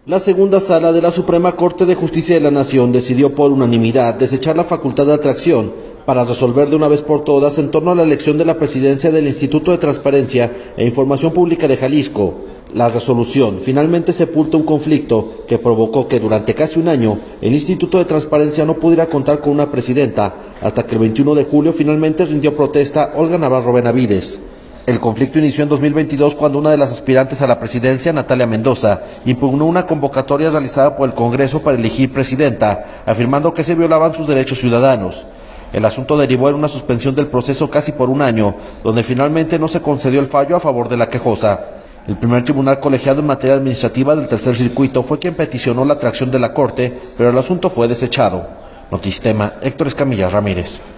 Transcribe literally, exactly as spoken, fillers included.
La segunda sala de la Suprema Corte de Justicia de la Nación decidió por unanimidad desechar la facultad de atracción para resolver de una vez por todas en torno a la elección de la presidencia del Instituto de Transparencia e Información Pública de Jalisco. La resolución finalmente sepulta un conflicto que provocó que durante casi un año el Instituto de Transparencia no pudiera contar con una presidenta, hasta que el veintiuno de julio finalmente rindió protesta Olga Navarro Benavides. El conflicto inició en dos mil veintidós cuando una de las aspirantes a la presidencia, Natalia Mendoza, impugnó una convocatoria realizada por el Congreso para elegir presidenta, afirmando que se violaban sus derechos ciudadanos. El asunto derivó en una suspensión del proceso casi por un año, donde finalmente no se concedió el fallo a favor de la quejosa. El primer tribunal colegiado en materia administrativa del tercer circuito fue quien peticionó la atracción de la Corte, pero el asunto fue desechado. Notistema, Héctor Escamilla Ramírez.